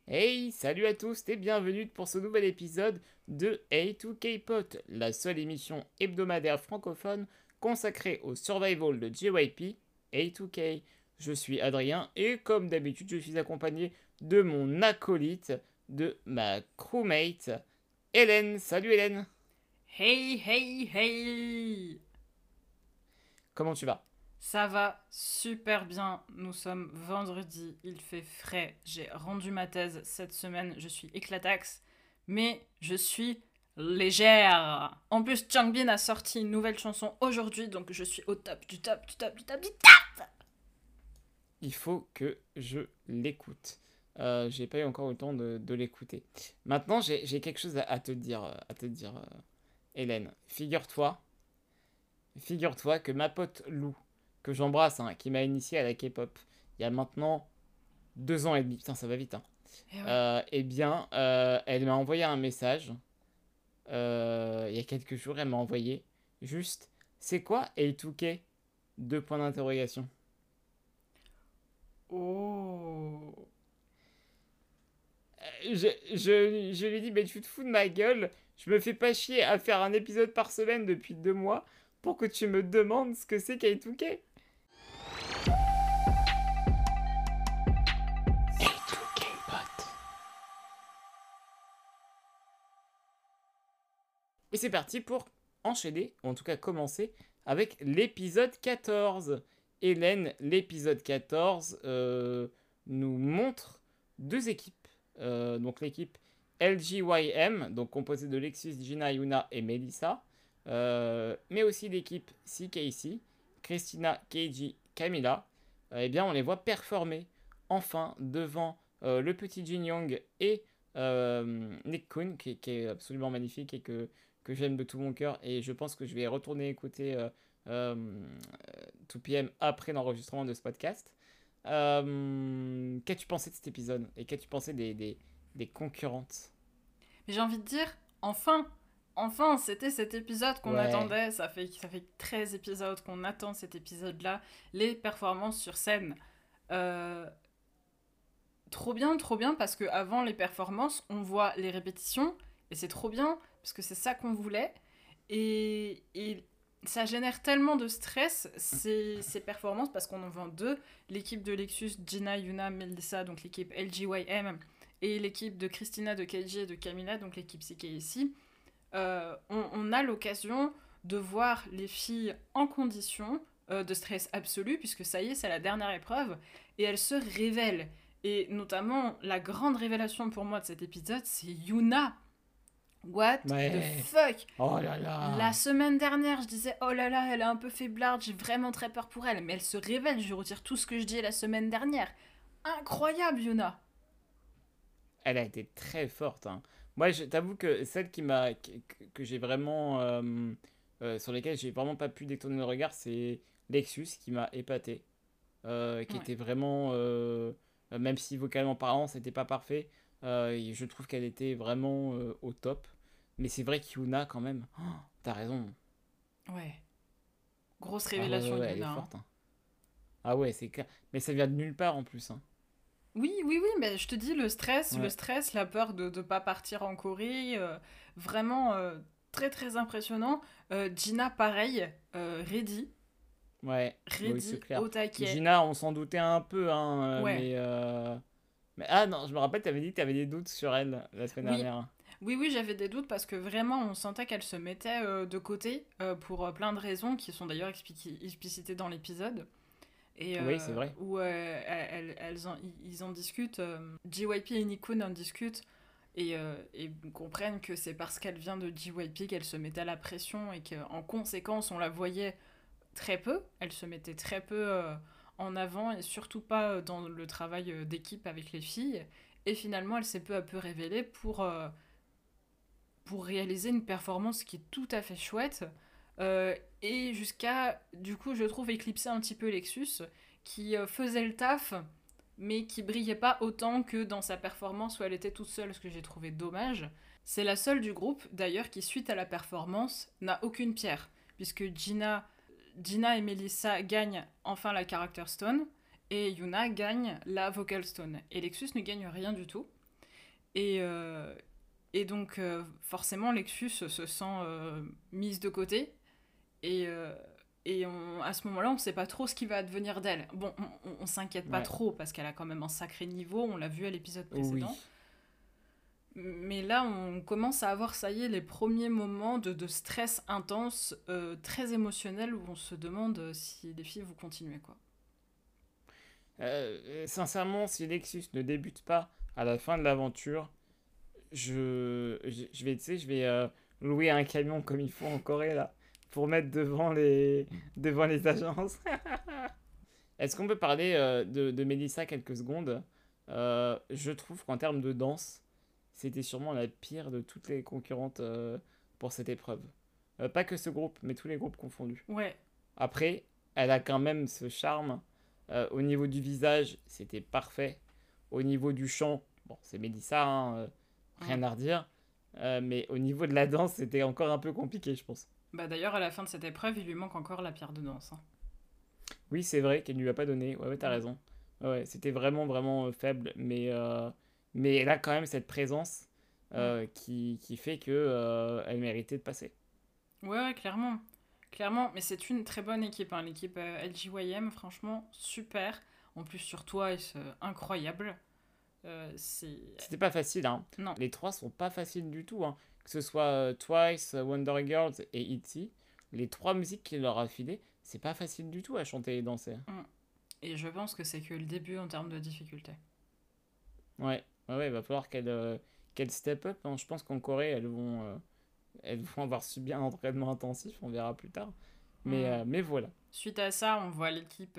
Hey, salut à tous et bienvenue pour ce nouvel épisode de A2K-Pot, la seule émission hebdomadaire francophone consacrée au survival de JYP A2K. Je suis Adrien et comme d'habitude je suis accompagné de mon acolyte, de ma crewmate, Hélène. Salut Hélène, Hey, hey, hey! comment tu vas? Ça va super bien. Nous sommes vendredi, il fait frais. J'ai rendu ma thèse cette semaine, je suis éclataxe, mais je suis légère. En plus, Changbin a sorti une nouvelle chanson aujourd'hui, donc je suis au top du top du top du top du top! Il faut que je l'écoute. J'ai pas eu encore le temps de l'écouter. Maintenant, j'ai quelque chose à te dire, Hélène. Figure-toi que ma pote Lou, que j'embrasse, hein, qui m'a initié à la K-pop, il y a maintenant 2 ans et demi, putain ça va vite, hein. Eh ouais. Elle m'a envoyé un message, il y a quelques jours, elle m'a envoyé juste, c'est quoi A2K? Deux points d'interrogation. Oh. Je lui dis, mais tu te fous de ma gueule, je me fais pas chier à faire un épisode par semaine depuis 2 mois pour que tu me demandes ce que c'est qu'A2K. Et c'est parti pour enchaîner, ou en tout cas commencer, avec l'épisode 14. Hélène, l'épisode 14 nous montre deux équipes. Donc l'équipe LGYM, donc composée de Lexus, Gina, Yuna et Melissa. Mais aussi l'équipe CKC, Christina, Keiji, Camila. Eh bien, on les voit performer enfin devant le petit Jin Young et Nick Kun, qui est absolument magnifique et que j'aime de tout mon cœur. Et je pense que je vais retourner écouter 2PM après l'enregistrement de ce podcast. Qu'as-tu pensé de cet épisode? Et qu'as-tu pensé des concurrentes? Mais j'ai envie de dire, enfin! Enfin, c'était cet épisode qu'on Ouais, attendait. Ça fait 13 épisodes qu'on attend cet épisode-là. Les performances sur scène. Euh, trop bien, parce que avant les performances, on voit les répétitions. Et c'est trop bien, parce que c'est ça qu'on voulait. Et ça génère tellement de stress, ces performances, parce qu'on en vend deux. L'équipe de Lexus, Gina, Yuna, Melissa, donc l'équipe LGYM. Et l'équipe de Christina, de KJ et de Camila, donc l'équipe CKIC. On a l'occasion de voir les filles en condition de stress absolu, puisque ça y est, c'est la dernière épreuve, et elles se révèlent. Et notamment, la grande révélation pour moi de cet épisode, c'est Yuna. What the ouais. fuck? Oh là La là. semaine dernière, je disais, oh là là, elle est un peu faiblarde, j'ai vraiment très peur pour elle. Mais elle se révèle, je retire tout ce que je dis la semaine dernière. Incroyable, Yuna. Elle a été très forte, hein. Moi, je t'avoue que celle que j'ai vraiment sur lesquelles j'ai vraiment pas pu détourner le regard, c'est Lexus qui m'a épaté, qui Ouais. était vraiment, même si vocalement parlant, c'était pas parfait, et je trouve qu'elle était vraiment au top. Mais c'est vrai qu'Yuna quand même, oh, t'as raison. Ouais. Grosse Ah ouais, ouais, révélation, ouais, elle est Yuna, hein. forte, hein. Ah ouais, c'est clair. Mais ça vient de nulle part en plus, hein. Oui, oui, oui, mais je te dis, le Ouais. stress, la peur de ne pas partir en Corée, vraiment très très impressionnant. Gina, pareil, ready, Ouais, bah oui, c'est ready clair. au taquet. Gina, on s'en doutait un peu, hein, Ouais, mais. Ah non, je me rappelle, t'avais dit que t'avais des doutes sur elle la semaine oui, dernière. oui, oui, j'avais des doutes parce que vraiment on sentait qu'elle se mettait de côté pour plein de raisons qui sont d'ailleurs explicitées dans l'épisode. Et Oui, c'est vrai. où ils en discutent, JYP et Nikkun en discutent et comprennent que c'est parce qu'elle vient de JYP qu'elle se mettait la pression et qu'en conséquence on la voyait très peu, elle se mettait très peu en avant et surtout pas dans le travail d'équipe avec les filles. Et finalement elle s'est peu à peu révélée pour réaliser une performance qui est tout à fait chouette. Et jusqu'à, du coup, je trouve éclipser un petit peu Lexus, qui faisait le taf, mais qui brillait pas autant que dans sa performance où elle était toute seule, ce que j'ai trouvé dommage. C'est la seule du groupe, d'ailleurs, qui, suite à la performance, n'a aucune pierre, puisque Gina et Melissa gagnent enfin la Character Stone, et Yuna gagne la Vocal Stone. Et Lexus ne gagne rien du tout. Et, euh, et donc, forcément, Lexus se sent mise de côté. Et, à ce moment-là, on ne sait pas trop ce qui va advenir d'elle. Bon, on s'inquiète pas Ouais. trop parce qu'elle a quand même un sacré niveau, on l'a vu à l'épisode Oui. précédent. Mais là, on commence à avoir, ça y est, les premiers moments de stress intense, très émotionnel, où on se demande si les filles vont continuer, quoi. Sincèrement, si Lexus ne débute pas à la fin de l'aventure, je vais, tu sais, je vais louer un camion comme il faut en Corée là, pour mettre devant les agences. Est-ce qu'on peut parler de Melissa quelques secondes? Je trouve qu'en termes de danse, c'était sûrement la pire de toutes les concurrentes pour cette épreuve. Pas que ce groupe, mais tous les groupes confondus. Ouais, Après, elle a quand même ce charme. Au niveau du visage, c'était parfait. Au niveau du chant, bon, c'est Mélissa, hein, rien mm. à redire. Mais au niveau de la danse, c'était encore un peu compliqué, je pense. Bah d'ailleurs, à la fin de cette épreuve, il lui manque encore la pierre de danse, hein. Oui, c'est vrai qu'elle ne lui a pas donné. Ouais, ouais, t'as Mm. raison. Ouais, ouais, c'était vraiment, vraiment faible. Mais elle a quand même cette présence Mm. qui fait que elle méritait de passer. Ouais, ouais, clairement. Clairement, mais c'est une très bonne équipe, hein. L'équipe LGYM, franchement, super. En plus, sur Twice, incroyable. C'est... C'était pas facile, hein. Non, Les trois sont pas faciles du tout, hein. Que ce soit Twice, Wonder Girls et ITZY, les trois musiques qu'il leur a filées, c'est pas facile du tout à chanter et danser. mm. Et je pense que c'est que le début en termes de difficulté. Ouais, ouais, ouais, il va falloir qu'elles step up, hein. Je pense qu'en Corée, elles vont avoir subi un entraînement intensif, on verra plus tard. Mm. Mais voilà. Suite à ça, on voit l'équipe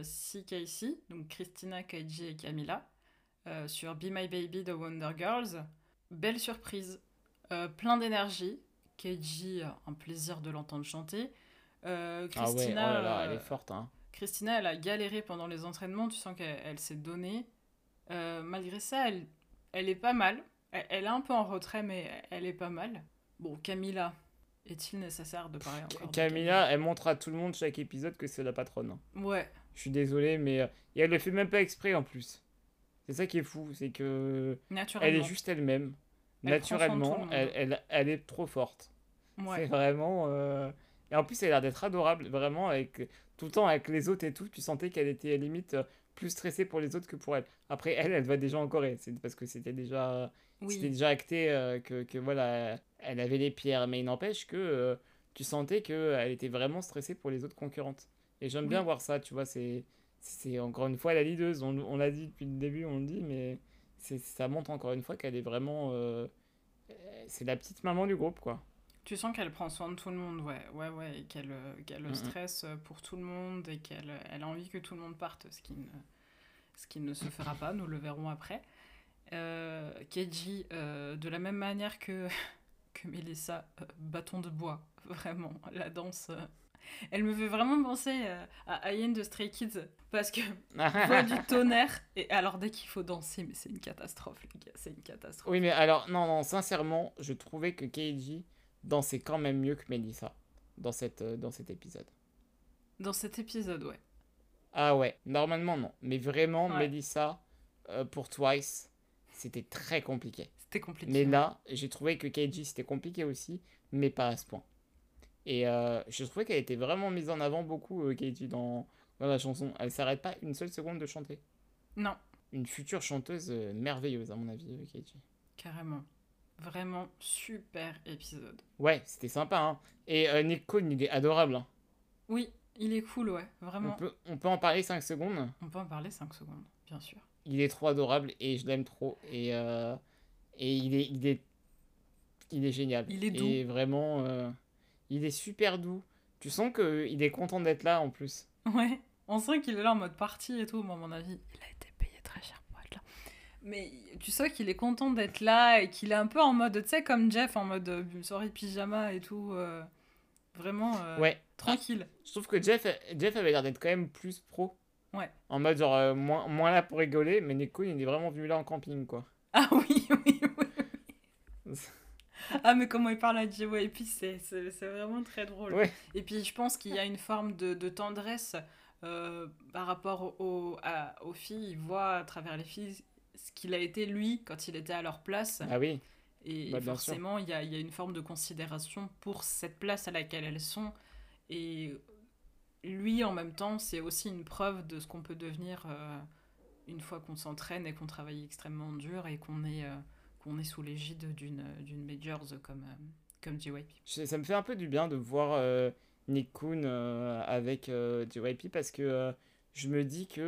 CKC, donc Christina, Keiji et Camila, sur Be My Baby de Wonder Girls. Belle surprise, plein d'énergie. Keiji, un plaisir de l'entendre chanter. Ah ouais, oh là Christina, là, elle est forte, hein. Christina, elle a galéré pendant les entraînements, tu sens qu'elle s'est donnée. Malgré ça, elle est pas mal. Elle est un peu en retrait, mais elle est pas mal. Bon, Camila, est-il nécessaire de parler encore de Camila? Camilla, elle montre à tout le monde chaque épisode que c'est la patronne, hein. Ouais, Je suis désolé, mais. Et elle le fait même pas exprès en plus. C'est ça qui est fou, c'est que. Elle est naturellement. juste elle-même. Elle prend soin de tout Naturellement, le monde. elle est trop forte. Ouais, C'est vraiment. Et en plus, elle a l'air d'être adorable, vraiment, avec tout le temps avec les autres et tout. Tu sentais qu'elle était limite plus stressée pour les autres que pour elle. Après, elle va déjà en Corée. C'est parce que c'était oui, déjà acté que voilà, elle avait les pierres. Mais il n'empêche que tu sentais qu'elle était vraiment stressée pour les autres concurrentes. Et j'aime bien oui, voir ça, tu vois. C'est encore une fois la leaduse. On l'a dit depuis le début, on le dit, mais ça montre encore une fois qu'elle est vraiment. C'est la petite maman du groupe, quoi. tu sens qu'elle prend soin de tout le monde, ouais, ouais, ouais, et qu'elle Mm, stresse pour tout le monde et qu'elle a envie que tout le monde parte, ce qui ne se fera pas, nous le verrons après. Keiji, de la même manière que Melissa, bâton de bois, vraiment, la danse. Elle me fait vraiment penser à Ayen de Stray Kids, parce que voix du mm. tonnerre, et alors dès qu'il faut danser, mais c'est une catastrophe, les gars, c'est une Oui, catastrophe. mais alors, non, non, sincèrement, je trouvais que Keiji dansait quand même mieux que Melissa dans cet épisode. Dans cet épisode, ouais. Ah ouais, normalement non. Mais vraiment, Ouais, Melissa, pour Twice, c'était très compliqué. c'était Mais compliqué, ouais. là, j'ai trouvé que Keiji, c'était compliqué aussi, mais pas à ce point. Et je trouvais qu'elle était vraiment mise en avant beaucoup, Keiji, dans la chanson. Elle s'arrête pas une seule seconde de chanter. Non, Une future chanteuse merveilleuse, à mon avis, Keiji. carrément. Vraiment super épisode. Ouais, c'était sympa, hein. Et Nick Cole, il est adorable, hein. Oui, il est cool, ouais, vraiment. On peut en parler 5 secondes. On peut en parler 5 secondes, bien sûr. Il est trop adorable et je l'aime trop. Et il est génial. Il est doux. Et vraiment, il est super doux. Tu sens qu'il est content d'être là en plus. Ouais, on sent qu'il est là en mode party et tout, mais à mon avis, il a été payé très cher pour être là. Mais tu sens qu'il est content d'être là et qu'il est un peu en mode, tu sais, comme Jeff, en mode soirée pyjama et tout. Vraiment Ouais. Ah, tranquille. je trouve que Jeff avait l'air d'être quand même plus pro. Ouais. En mode genre moins là pour rigoler. Mais Nico, il est vraiment venu là en camping, quoi. Ah oui, oui, oui. Ah, mais comment il parle à JYP, c'est vraiment très drôle. Ouais. Et puis, je pense qu'il y a une forme de tendresse par rapport aux filles. Il voit à travers les filles ce qu'il a été lui quand il était à leur place. Ah oui, Et bah, bien sûr. forcément, il y a une forme de considération pour cette place à laquelle elles sont. Et lui, en même temps, c'est aussi une preuve de ce qu'on peut devenir une fois qu'on s'entraîne et qu'on travaille extrêmement dur et qu'on est sous l'égide d'une majors comme JYP. Ça me fait un peu du bien de voir Nick Kuhn avec JYP parce que je me dis que,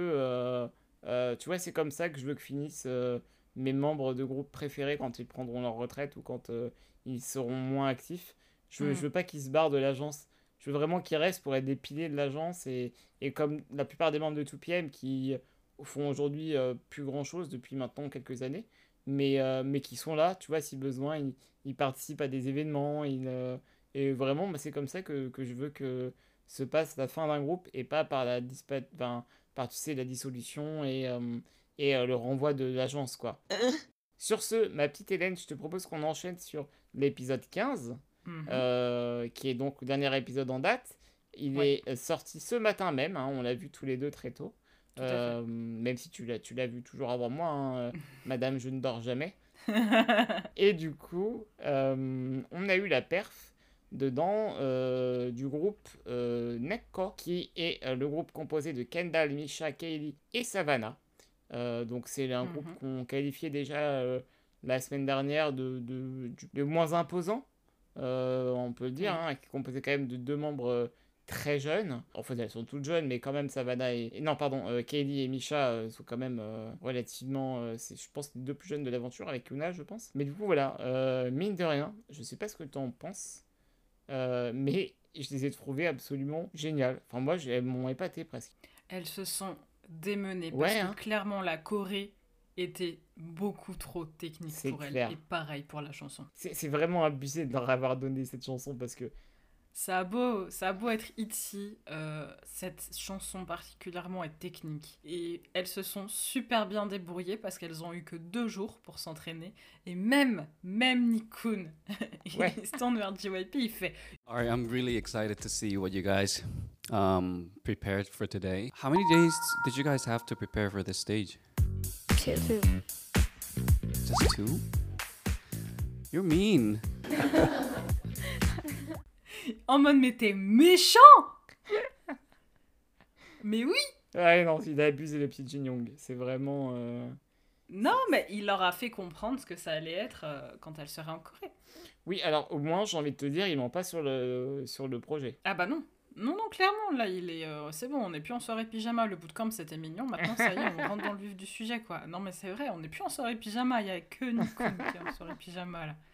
tu vois, c'est comme ça que je veux que finissent mes membres de groupe préférés quand ils prendront leur retraite ou quand ils seront moins actifs. Je veux pas qu'ils se barrent de l'agence. Je veux vraiment qu'ils restent pour être des piliers de l'agence et comme la plupart des membres de 2PM qui font aujourd'hui plus grand chose depuis maintenant quelques années, mais qui sont là, tu vois, si besoin, ils participent à des événements, et vraiment, bah, c'est comme ça que je veux que se passe la fin d'un groupe et pas par enfin, par, tu sais, la dissolution et le renvoi de l'agence, quoi. Sur ce, ma petite Hélène, je te propose qu'on enchaîne sur l'épisode 15, qui est donc le dernier épisode en date. Il Ouais, est sorti ce matin même, hein, on l'a vu tous les deux très tôt. tout à fait. Même si tu l'as vu toujours avant moi, hein, Madame, je ne dors jamais. Et du coup, on a eu la perf dedans du groupe Nekko, qui est le groupe composé de Kendall, Misha, Kaylee et Savannah. Donc c'est un groupe Mhm. qu'on qualifiait déjà la semaine dernière de moins imposant, on peut le dire, Oui. hein, qui est composé quand même de deux membres très jeunes. Enfin, elles sont toutes jeunes, mais quand même, Savannah non, pardon, Kaylee et Misha sont quand même relativement, je pense, les deux plus jeunes de l'aventure, avec Yuna, je pense. Mais du coup, voilà, mine de rien, je sais pas ce que tu en penses, mais je les ai trouvées absolument géniales. Enfin, moi, elles m'ont épaté presque. Elles se sont démenées parce Ouais, que hein, clairement la Corée était beaucoup trop technique c'est pour elles. Et clair. pareil pour la chanson. C'est vraiment abusé de leur avoir donné cette chanson parce que Ça a beau être Itzy, cette chanson particulièrement est technique. Et elles se sont super bien débrouillées parce qu'elles ont eu que 2 jours pour s'entraîner. Et même Nikun, ouais. il se tourne vers JYP, il fait All right, I'm really excited to see what you guys prepared for today. How many days did you guys have to prepare for this stage? Two. Just 2? You're mean. en mode mais t'es méchant. Mais oui. Ouais, non, il a abusé le petit Jin Young. C'est vraiment. Non, mais il leur a fait comprendre ce que ça allait être quand elle serait en Corée. Oui, alors au moins, j'ai envie de te dire, il ment pas sur le projet. Ah bah non. Non, non, clairement, là, il est... c'est bon, on n'est plus en soirée pyjama. Le bootcamp, c'était mignon. Maintenant, ça y est, on rentre dans le vif du sujet, quoi. Non, mais c'est vrai, on n'est plus en soirée pyjama. Il y a que Nikon qui est en soirée pyjama, là.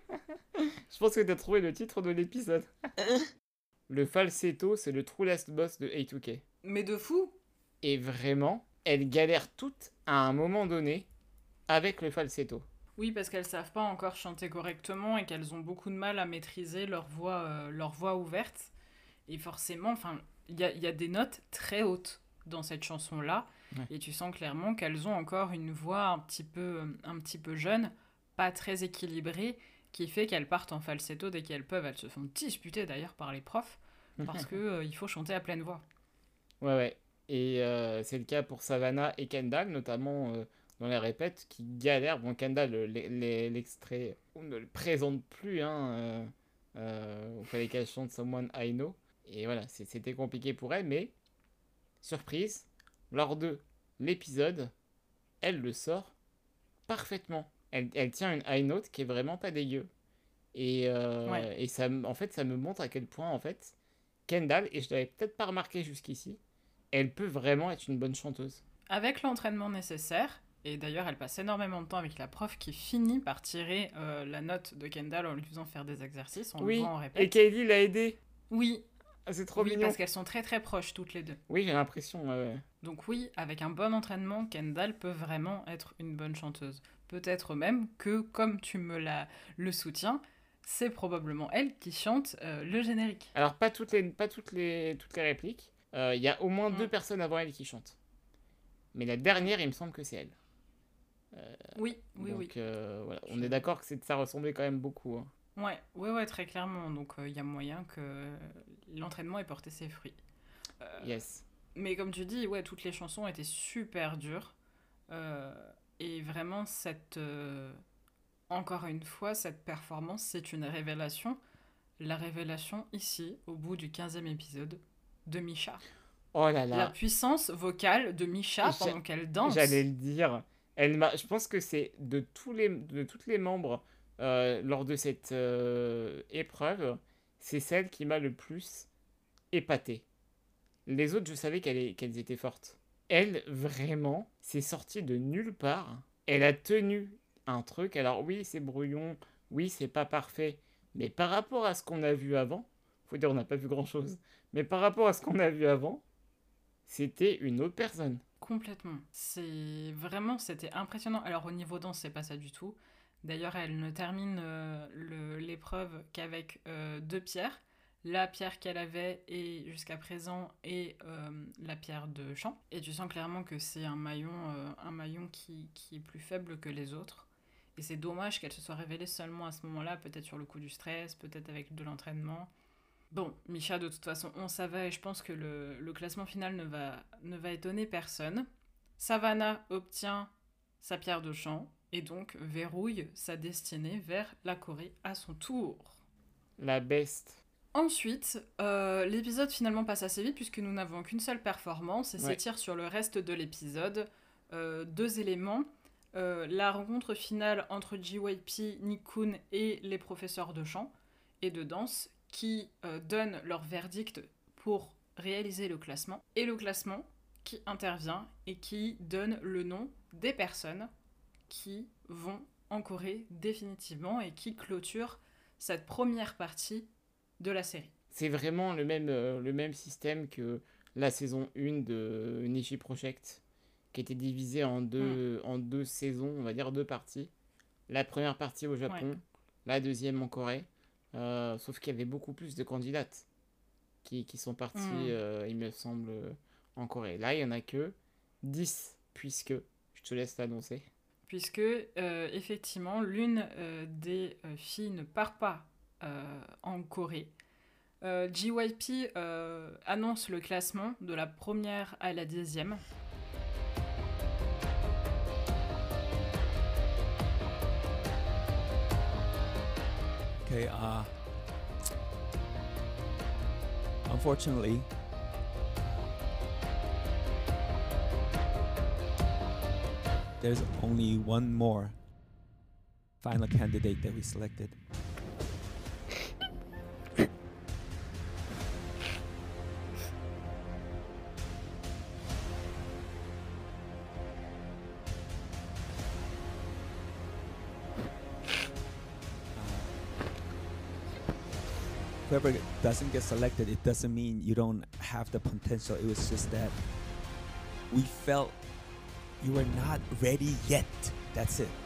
Je pense que t'as trouvé le titre de l'épisode. Le falsetto, c'est le true last boss de A2K. Mais de fou. Et vraiment, elles galèrent toutes à un moment donné avec le falsetto. Oui, parce qu'elles savent pas encore chanter correctement et qu'elles ont beaucoup de mal à maîtriser leur voix ouverte. Et forcément, enfin, il y a des notes très hautes dans cette chanson-là. Ouais. Et tu sens clairement qu'elles ont encore une voix un petit peu jeune, pas très équilibrée, qui fait qu'elles partent en falsetto dès qu'elles peuvent. Elles se font disputer d'ailleurs par les profs, parce que il faut chanter à pleine voix. Ouais, ouais. Et c'est le cas pour Savannah et Kendall, notamment dans les répètes, qui galèrent. Bon, Kendall, l'extrait, on ne le présente plus, hein. Il fallait qu'elle chante Someone I Know. Et voilà, c'était compliqué pour elle, mais surprise, lors de l'épisode, elle le sort parfaitement. Elle tient une high note qui est vraiment pas dégueu. Ouais. Et ça, en fait, ça me montre à quel point, en fait, Kendall, et je l'avais peut-être pas remarqué jusqu'ici, elle peut vraiment être une bonne chanteuse. Avec l'entraînement nécessaire, et d'ailleurs elle passe énormément de temps avec la prof qui finit par tirer la note de Kendall en lui faisant faire des exercices, on le Oui, voit en et répète. Kylie l'a aidé. Oui, Ah, c'est trop oui, mignon. parce qu'elles sont très très proches toutes les deux. Oui, j'ai l'impression. Ouais. Donc oui, avec un bon entraînement, Kendall peut vraiment être une bonne chanteuse. Peut-être même que, comme tu le soutiens, c'est probablement elle qui chante le générique. Alors, pas toutes les répliques. Il y a au moins Mm. 2 personnes avant elle qui chantent. Mais la dernière, il me semble que c'est elle. Oui, oui, Donc, oui. voilà. On est d'accord que ça ressemblait quand même beaucoup, hein. Ouais, ouais, ouais, très clairement. Donc il y a moyen que l'entraînement ait porté ses fruits. Yes. Mais comme tu dis, ouais, toutes les chansons étaient super dures. Et vraiment, encore une fois, cette performance, c'est une révélation. La révélation ici, au bout du 15e épisode, de Misha. Oh là La là, puissance vocale de Misha J'a- pendant qu'elle danse. j'allais le dire. Je pense que c'est de toutes les membres lors de cette épreuve, c'est celle qui m'a le plus épaté. Les autres, je savais qu'elles étaient fortes. Elle, vraiment, c'est sorti de nulle part. Elle a tenu un truc. Alors oui, c'est brouillon. Oui, c'est pas parfait. Mais par rapport à ce qu'on a vu avant, faut dire on n'a pas vu grand-chose. Mais par rapport à ce qu'on a vu avant, c'était une autre personne. Complètement. C'était impressionnant. Alors au niveau danse, c'est pas ça du tout. D'ailleurs, elle ne termine l'épreuve qu'avec 2 pierres. La pierre qu'elle avait et jusqu'à présent et la pierre de chant. Et tu sens clairement que c'est un maillon qui est plus faible que les autres. Et c'est dommage qu'elle se soit révélée seulement à ce moment-là, peut-être sur le coup du stress, peut-être avec de l'entraînement. Bon, Misha, de toute façon, on savait et je pense que le classement final ne va étonner personne. Savannah obtient sa pierre de chant et donc verrouille sa destinée vers la Corée à son tour. La best. Ensuite, l'épisode finalement passe assez vite puisque nous n'avons qu'une seule performance et s'étire sur le reste de l'épisode. 2 éléments. La rencontre finale entre JYP, Nickun et les professeurs de chant et de danse qui donnent leur verdict pour réaliser le classement. Et le classement qui intervient et qui donne le nom des personnes qui vont en Corée définitivement et qui clôturent cette première partie de la série. C'est vraiment le même système que la saison 1 de Nishi Project, qui était divisée en deux saisons, on va dire 2 parties. La première partie au Japon, la deuxième en Corée. Sauf qu'il y avait beaucoup plus de candidates qui sont parties, il me semble, en Corée. Là, il n'y en a que 10, puisque, je te laisse l'annoncer. Puisque, effectivement, l'une des filles ne part pas en Corée. JYP annonce le classement de la première à la 10e. Okay, unfortunately, there's only one more final candidate that we selected. Whoever doesn't get selected, it doesn't mean you don't have the potential. It was just that we felt you were not ready yet. That's it.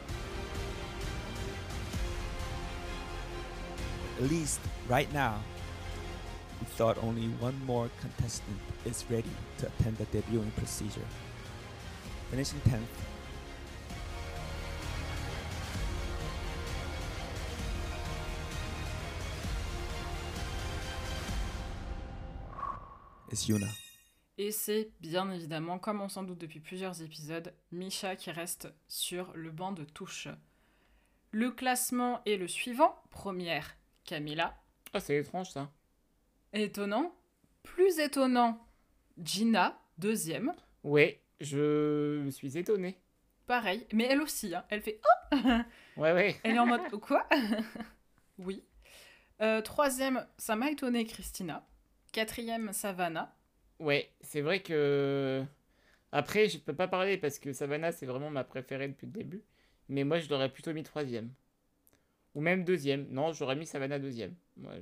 At least right now, we thought only one more contestant is ready to attend the debuting procedure. Finishing 10th. Is Yuna. Et c'est bien évidemment, comme on s'en doute depuis plusieurs épisodes, Misha qui reste sur le banc de touche. Le classement est le suivant. Première, Camila. Ah, c'est étrange ça. Étonnant. Plus étonnant, Gina, deuxième. Ouais, je me suis étonné. Pareil, mais elle aussi, hein. Elle fait oh. Ouais. Elle est en mode quoi. Oui. Troisième, ça m'a étonné, Christina. Quatrième, Savannah. Ouais, c'est vrai que... Après, je peux pas parler parce que Savannah, c'est vraiment ma préférée depuis le début. Mais moi, je l'aurais plutôt mis 3e. Ou même 2e. Non, j'aurais mis Savannah 2e. Moi,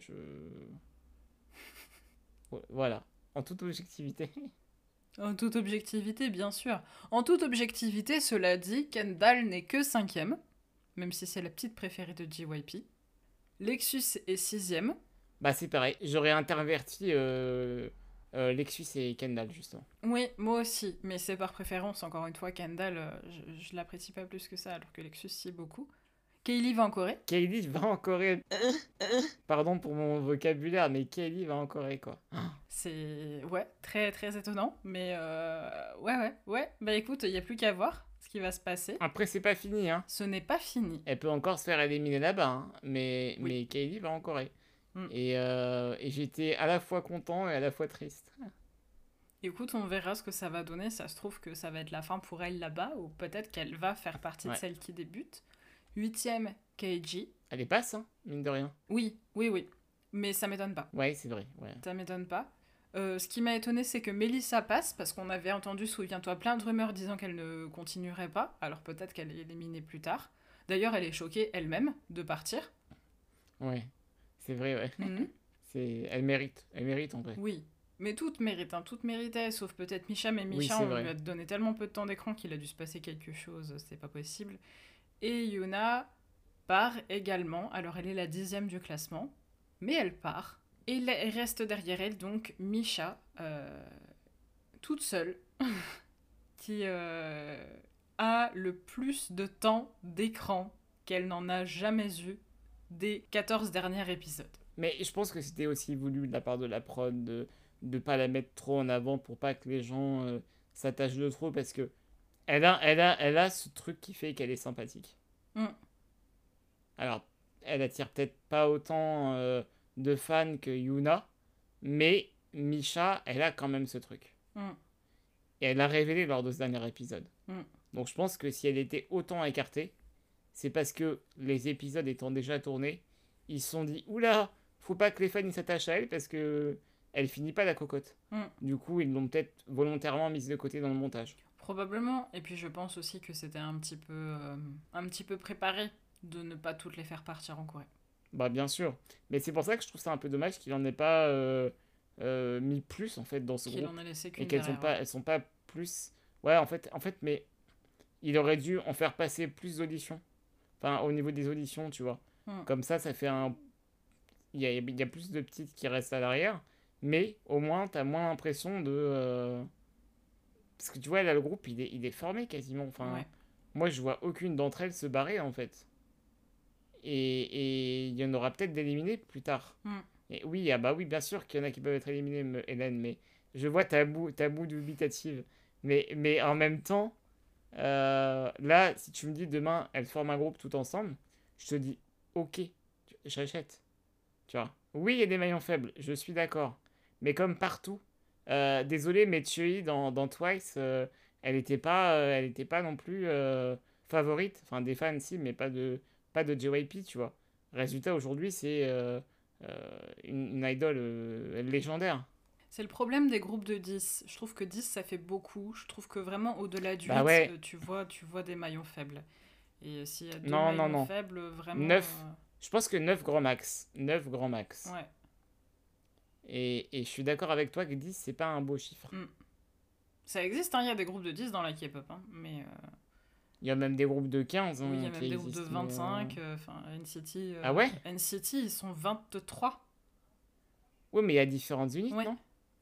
Voilà. En toute objectivité. En toute objectivité, bien sûr. En toute objectivité, cela dit, Kendall n'est que 5e. Même si c'est la petite préférée de JYP. Lexus est 6e. Bah, c'est pareil. J'aurais interverti Lexus et Kendall, justement. Oui, moi aussi. Mais c'est par préférence, encore une fois, Kendall, je l'apprécie pas plus que ça, alors que Lexus, si beaucoup. Kaylee va en Corée. Kaylee va en Corée. Pardon pour mon vocabulaire, mais Kaylee va en Corée, quoi. C'est, ouais, très très étonnant. Mais ouais. Bah écoute, il n'y a plus qu'à voir ce qui va se passer. Après, c'est pas fini, hein. Ce n'est pas fini. Elle peut encore se faire éliminer là-bas, hein. Oui. Mais Kylie va en Corée. Mm. Et j'étais à la fois content et à la fois triste. Écoute, on verra ce que ça va donner. Ça se trouve que ça va être la fin pour elle là-bas, ou peut-être qu'elle va faire partie de Ouais. celles qui débutent. 8e, Keiji. Elle est passe, hein, mine de rien. Oui. Mais ça m'étonne pas. Ouais, c'est vrai. Ouais. Ça m'étonne pas. Ce qui m'a étonné, c'est que Melissa passe, parce qu'on avait entendu, souviens-toi, plein de rumeurs disant qu'elle ne continuerait pas. Alors peut-être qu'elle est éliminée plus tard. D'ailleurs, elle est choquée elle-même de partir. Ouais. C'est vrai, ouais. Mhm. Elle mérite. Elle mérite, en vrai. Oui. Mais toutes méritent, hein. Toutes méritaient, sauf peut-être Misha. Mais Oui, Misha, c'est on vrai. lui a donné tellement peu de temps d'écran qu'il a dû se passer quelque chose. C'est pas possible. Et Yuna part également. Alors elle est la 10e du classement. Mais elle part. Et il reste derrière elle donc Misha, toute seule, qui a le plus de temps d'écran qu'elle n'en a jamais eu des 14 derniers épisodes. Mais je pense que c'était aussi voulu de la part de la prod de pas la mettre trop en avant pour pas que les gens s'attachent de trop parce que elle a ce truc qui fait qu'elle est sympathique. Mm. Alors, elle attire peut-être pas autant de fans que Yuna, mais Misha, elle a quand même ce truc. Mm. Et elle l'a révélé lors de ce dernier épisode. Mm. Donc je pense que si elle était autant écartée, c'est parce que les épisodes étant déjà tournés, ils se sont dit oula, faut pas que les fans ils s'attachent à elle parce que elle finit pas la cocotte. Mm. Du coup, ils l'ont peut-être volontairement mise de côté dans le montage. Probablement. Et puis je pense aussi que c'était un petit peu préparé de ne pas toutes les faire partir en Corée. Bah bien sûr. Mais c'est pour ça que je trouve ça un peu dommage qu'il en ait pas mis plus en fait dans ce Qu'il groupe. en a laissé Et qu'une qu'elles sont derrière. pas, elles sont pas plus. Ouais, en fait, mais il aurait dû en faire passer plus d'auditions. Enfin, au niveau des auditions, tu vois. Mm. Comme ça fait un. Il y a plus de petites qui restent à l'arrière, mais au moins, t'as moins l'impression de. Parce que tu vois, là, le groupe, il est formé quasiment. Enfin, Ouais. moi, je vois aucune d'entre elles se barrer, en fait. Et il y en aura peut-être d'éliminés plus tard. Mm. Et oui, ah bah oui, bien sûr qu'il y en a qui peuvent être éliminés, Hélène, mais je vois ta bout dubitative. Mais en même temps, là, si tu me dis demain, elles forment un groupe tout ensemble, je te dis, ok, j'achète. Tu vois. Oui, il y a des maillons faibles, je suis d'accord. Mais comme partout, désolé, mais Choi dans Twice, elle n'était pas non plus favorite. Enfin, des fans, si, mais pas de JYP, tu vois. Résultat, aujourd'hui, c'est une idole légendaire. C'est le problème des groupes de 10. Je trouve que 10, ça fait beaucoup. Je trouve que vraiment, au-delà du 8, Bah ouais. tu vois des maillons faibles. Et s'il y a deux Non, maillons non. faibles, vraiment... 9. Je pense que 9 grand max. 9 grand max. Ouais. Et je suis d'accord avec toi que 10, c'est pas un beau chiffre. Ça existe, hein, il y a des groupes de 10 dans la K-pop. Hein, mais Il y a même des groupes de 15. oui, il y a qui même des groupes de existent, 25. Enfin, NCT... Ah ouais NCT, ils sont 23. Oui, mais il y a différentes unités, Ouais. non?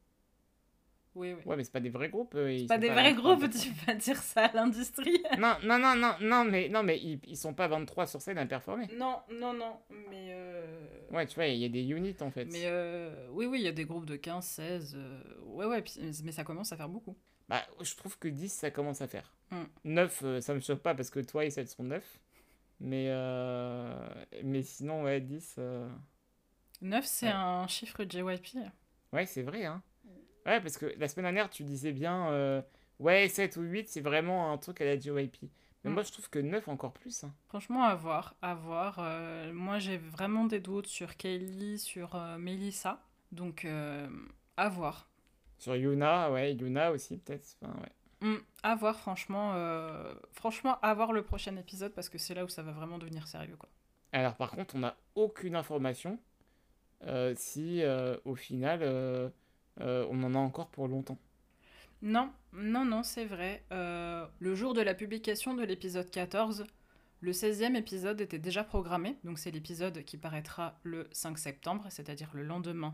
Oui. Ouais, mais c'est pas des vrais groupes. Ils Pas sont des pas vrais 23, groupes, tu peux pas dire ça à l'industrie. Non, mais ils sont pas 23 sur scène à performer. Non, mais... Ouais, tu vois, il y a des units en fait. Mais oui, il y a des groupes de 15, 16... Ouais, mais ça commence à faire beaucoup. Bah, je trouve que 10, ça commence à faire. Mm. 9, ça me choque pas parce que Twice, elles sont 9. Mais sinon, ouais, 10... 9, c'est Ouais. un chiffre JYP. Ouais, c'est vrai, hein. Ouais, parce que la semaine dernière, tu disais bien... Ouais, 7 ou 8, c'est vraiment un truc à la JYP. Mais Mm. moi, je trouve que 9 encore plus. Hein. Franchement, à voir. Moi, j'ai vraiment des doutes sur Kylie, sur Melissa. Donc, à voir. Sur Yuna, ouais, Yuna aussi, peut-être. Enfin, ouais. À voir, franchement. Franchement, à voir le prochain épisode parce que c'est là où ça va vraiment devenir sérieux, quoi. Alors, par contre, on n'a aucune information si, au final, on en a encore pour longtemps. Non, c'est vrai. Le jour de la publication de l'épisode 14, le 16e épisode était déjà programmé. Donc, c'est l'épisode qui paraîtra le 5 septembre, c'est-à-dire le lendemain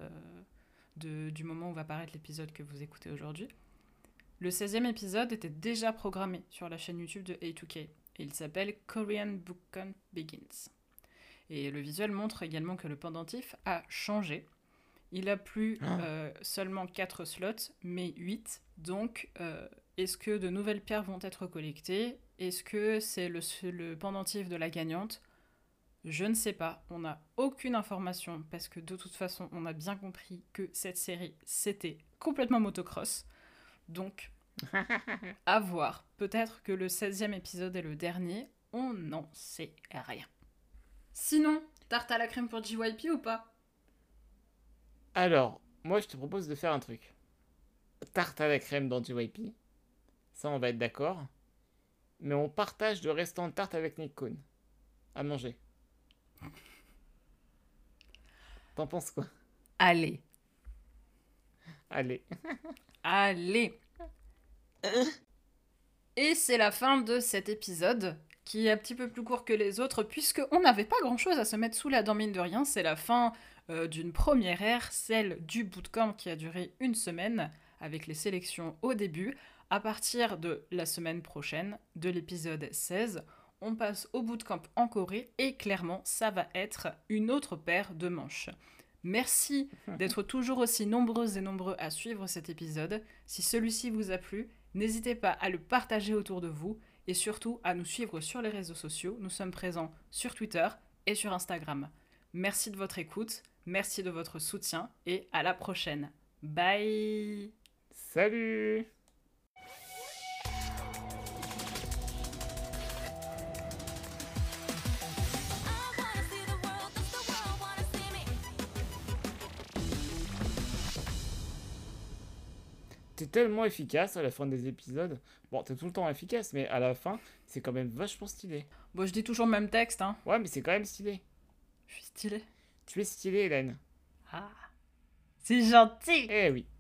du moment où va paraître l'épisode que vous écoutez aujourd'hui. Le 16e épisode était déjà programmé sur la chaîne YouTube de A2K. Et il s'appelle Korean Bookcon Begins. Et le visuel montre également que le pendentif a changé. Il a plus seulement 4 slots, mais 8. Donc, Est-ce que de nouvelles pierres vont être collectées? Est-ce que c'est le pendentif de la gagnante? Je ne sais pas. On n'a aucune information parce que de toute façon, on a bien compris que cette série, c'était complètement motocross. Donc, à voir. Peut-être que le 16e épisode est le dernier. On n'en sait rien. Sinon, tarte à la crème pour JYP ou pas? Alors, moi, je te propose de faire un truc. Tarte à la crème dans JYP. Ça, on va être d'accord. Mais on partage le restant de tarte avec Nick Cohn. À manger. T'en penses quoi? Allez. Allez. Allez. Et c'est la fin de cet épisode, qui est un petit peu plus court que les autres, puisqu'on n'avait pas grand-chose à se mettre sous la dent, mine de rien. C'est la fin d'une première ère, celle du bootcamp qui a duré 1 semaine, avec les sélections au début. À partir de la semaine prochaine, de l'épisode 16, on passe au bootcamp en Corée, et clairement, ça va être une autre paire de manches. Merci d'être toujours aussi nombreuses et nombreux à suivre cet épisode. Si celui-ci vous a plu, n'hésitez pas à le partager autour de vous et surtout à nous suivre sur les réseaux sociaux. Nous sommes présents sur Twitter et sur Instagram. Merci de votre écoute, merci de votre soutien et à la prochaine. Bye! Salut! T'es tellement efficace à la fin des épisodes. Bon, t'es tout le temps efficace, mais à la fin, c'est quand même vachement stylé. Bon, je dis toujours le même texte, hein. Ouais, mais c'est quand même stylé. Je suis stylée. Tu es stylé, Hélène. Ah, c'est gentil! Eh oui.